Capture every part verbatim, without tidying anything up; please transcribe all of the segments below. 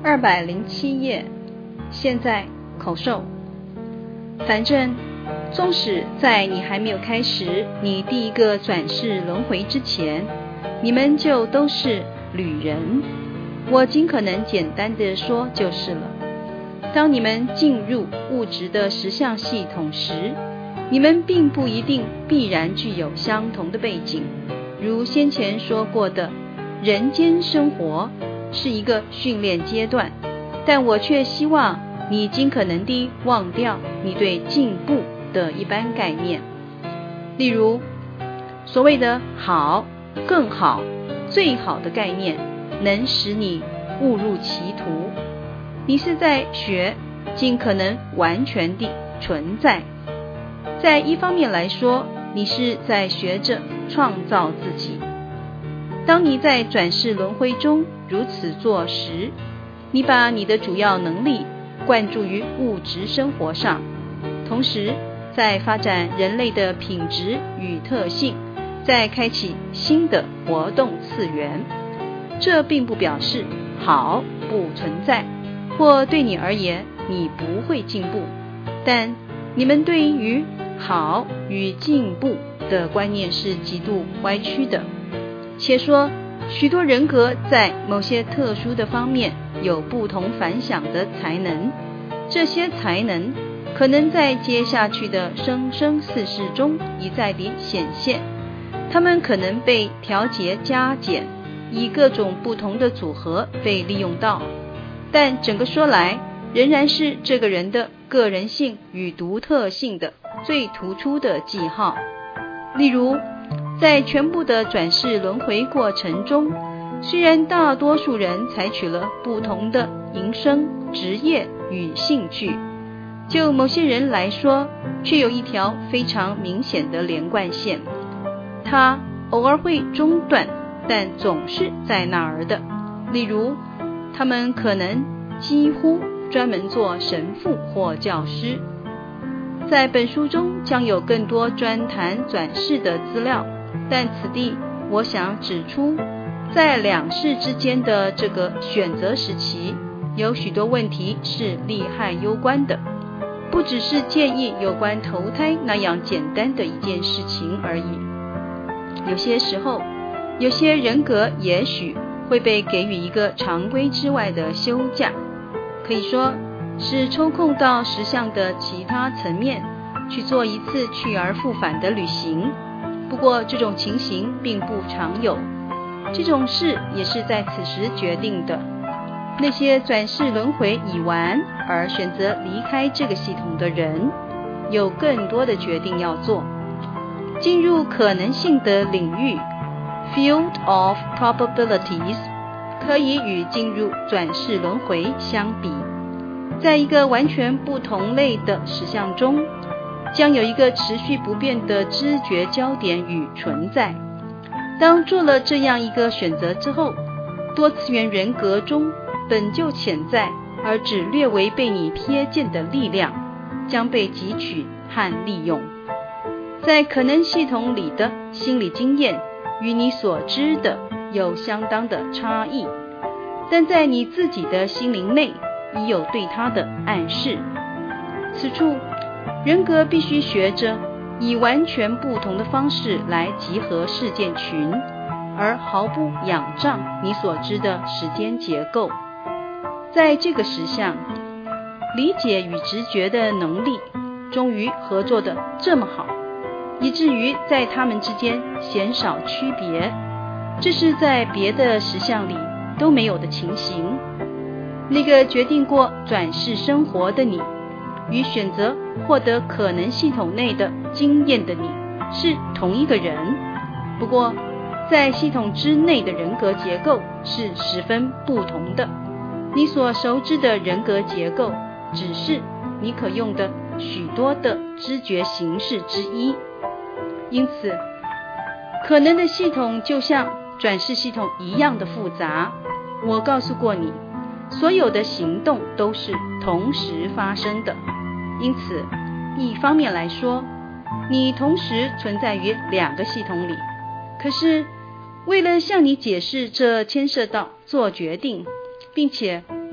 二百零七页，现在口授。反正纵使在你还没有开始你第一个转世轮回之前，你们就都是旅人。我尽可能简单的说就是了。当你们进入物质的实相系统时，你们并不一定必然具有相同的背景。如先前说过的，人间生活是一个训练阶段，但我却希望你尽可能地忘掉你对进步的一般概念。例如，所谓的好、更好、最好的概念能使你误入歧途。你是在学尽可能完全地存在。在一方面来说，你是在学着创造自己。当你在转世轮回中如此做时，你把你的主要能力灌注于物质生活上，同时在发展人类的品质与特性，在开启新的活动次元。这并不表示好不存在，或对你而言你不会进步，但你们对于好与进步的观念是极度歪曲的。且说许多人格在某些特殊的方面有不同凡响的才能，这些才能可能在接下去的生生世世中一再地显现。它们可能被调节加减，以各种不同的组合被利用到，但整个说来仍然是这个人的个人性与独特性的最突出的记号。例如，在全部的转世轮回过程中，虽然大多数人采取了不同的营生、职业与兴趣，就某些人来说，却有一条非常明显的连贯线，它偶尔会中断，但总是在那儿的。例如，他们可能几乎专门做神父或教师。在本书中将有更多专谈转世的资料，但此地我想指出，在两世之间的这个选择时期，有许多问题是利害攸关的，不只是建议有关投胎那样简单的一件事情而已。有些时候，有些人格也许会被给予一个常规之外的休假，可以说是抽空到实相的其他层面去做一次去而复返的旅行。不过这种情形并不常有，这种事也是在此时决定的。那些转世轮回已完而选择离开这个系统的人，有更多的决定要做。进入可能性的领域 Field of Probabilities 可以与进入转世轮回相比。在一个完全不同类的实相中，将有一个持续不变的知觉焦点与存在。当做了这样一个选择之后，多次元人格中本就潜在而只略为被你瞥见的力量将被汲取和利用。在可能系统里的心理经验与你所知的有相当的差异，但在你自己的心灵内已有对它的暗示。此处人格必须学着以完全不同的方式来集合事件群，而毫不仰仗你所知的时间结构。在这个实相，理解与直觉的能力终于合作得这么好，以至于在它们之间鲜少区别，这是在别的实相里都没有的情形。那个决定过转世生活的你，与选择获得可能系统内的经验的你是同一个人，不过在系统之内的人格结构是十分不同的。你所熟知的人格结构只是你可用的许多的知觉形式之一。因此，可能的系统就像转世系统一样的复杂。我告诉过你，所有的行动都是同时发生的。因此，一方面来说，你同时存在于两个系统里。可是，为了向你解释这牵涉到做决定，并且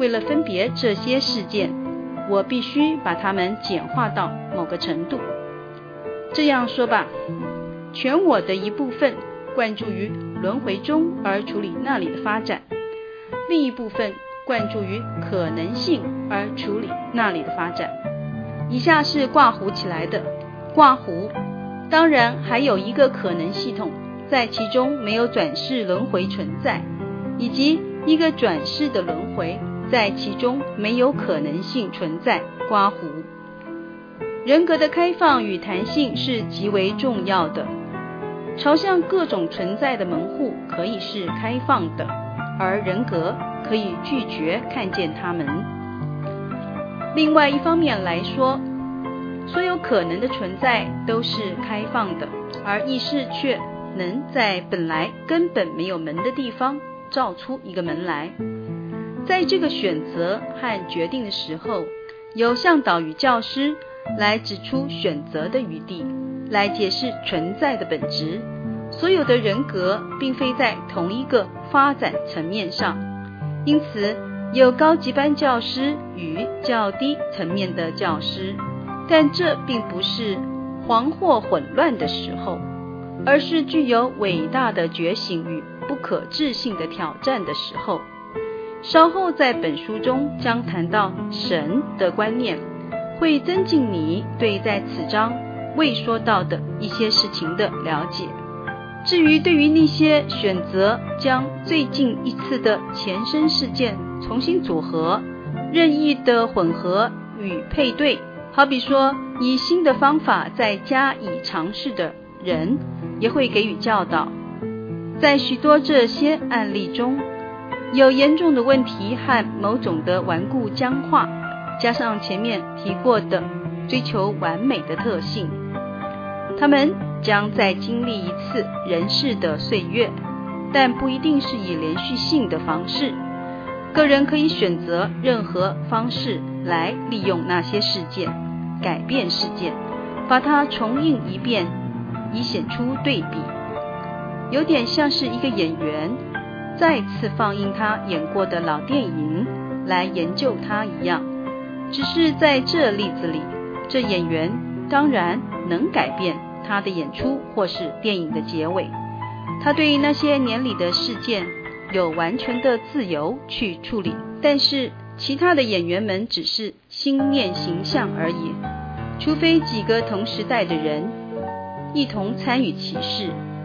为了分别这些事件，我必须把它们简化到某个程度。这样说吧，全我的一部分灌注于轮回中而处理那里的发展，另一部分灌注于可能性而处理那里的发展。以下是挂弧起来的挂弧，当然还有一个可能系统在其中没有转世轮回存在，以及一个转世的轮回在其中没有可能性存在刮胡。人格的开放与弹性是极为重要的，朝向各种存在的门户可以是开放的，而人格可以拒绝看见它们。另外一方面来说，所有可能的存在都是开放的，而意识却能在本来根本没有门的地方造出一个门来。在这个选择和决定的时候，由向导与教师来指出选择的余地，来解释存在的本质。所有的人格并非在同一个发展层面上，因此有高级班教师与较低层面的教师，但这并不是惶惑混乱的时候，而是具有伟大的觉醒与不可置信的挑战的时候。稍后在本书中将谈到神的观念，会增进你对在此章未说到的一些事情的了解。至于对于那些选择将最近一次的前生事件重新组合、任意的混合与配对，好比说以新的方法再加以尝试的人，也会给予教导。在许多这些案例中，有严重的问题和某种的顽固僵化，加上前面提过的追求完美的特性，他们将再经历一次人世的岁月，但不一定是以连续性的方式。个人可以选择任何方式来利用那些事件，改变事件，把它重映一遍，以显出对比。有点像是一个演员再次放映他演过的老电影来研究它一样，只是在这例子里，这演员当然能改变他的演出或是电影的结尾。他对那些年里的事件有完全的自由去处理，但是其他的演员们只是心念形象而已，除非几个同时代的人一同参与其事。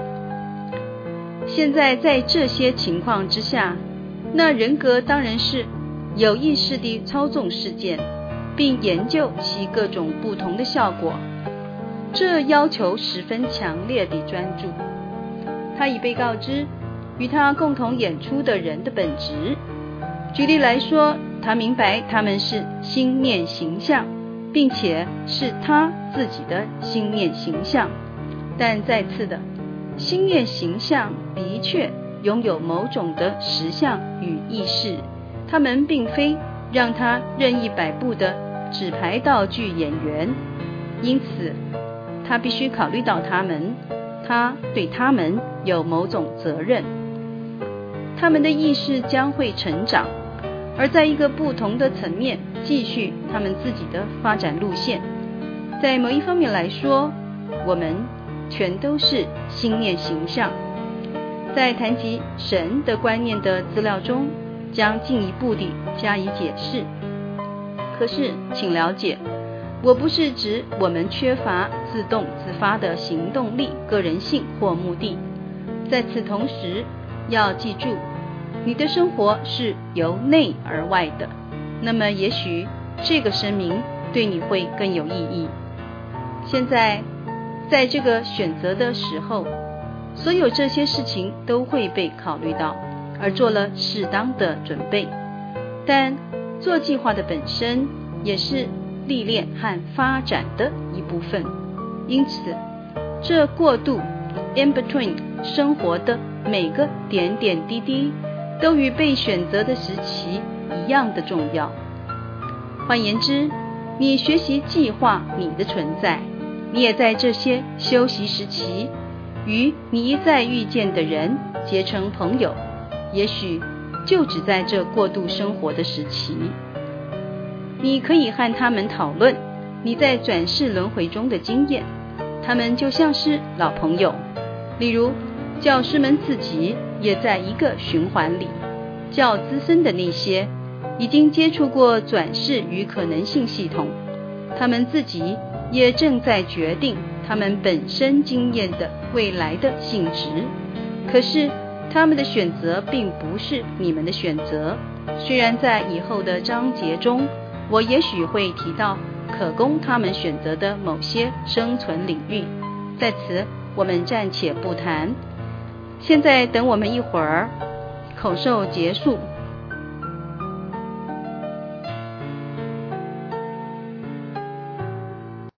现在在这些情况之下，那人格当然是有意识地操纵事件，并研究其各种不同的效果。这要求十分强烈的专注。他已被告知与他共同演出的人的本质。举例来说，他明白他们是心念形象，并且是他自己的心念形象。但再次的，心念形象的确拥有某种的实相与意识，他们并非让他任意摆布的纸牌道具演员，因此他必须考虑到他们，他对他们有某种责任。他们的意识将会成长，而在一个不同的层面继续他们自己的发展路线。在某一方面来说，我们全都是心念形象。在谈及神的观念的资料中，将进一步地加以解释。可是请了解，我不是指我们缺乏自动自发的行动力、个人性或目的。在此同时，要记住，你的生活是由内而外的，那么也许这个声明对你会更有意义。现在在这个选择的时候，所有这些事情都会被考虑到，而做了适当的准备。但做计划的本身也是历练和发展的一部分，因此这过渡 in between 生活的每个点点滴滴都与被选择的时期一样的重要。换言之，你学习计划你的存在，你也在这些休息时期与你一再遇见的人结成朋友，也许就只在这过渡生活的时期。你可以和他们讨论你在转世轮回中的经验，他们就像是老朋友。例如教师们自己也在一个循环里，较资深的那些已经接触过转世与可能性系统，他们自己也正在决定他们本身经验的未来的性质。可是他们的选择并不是你们的选择。虽然在以后的章节中，我也许会提到可供他们选择的某些生存领域，在此我们暂且不谈。现在等我们一会儿，口授结束，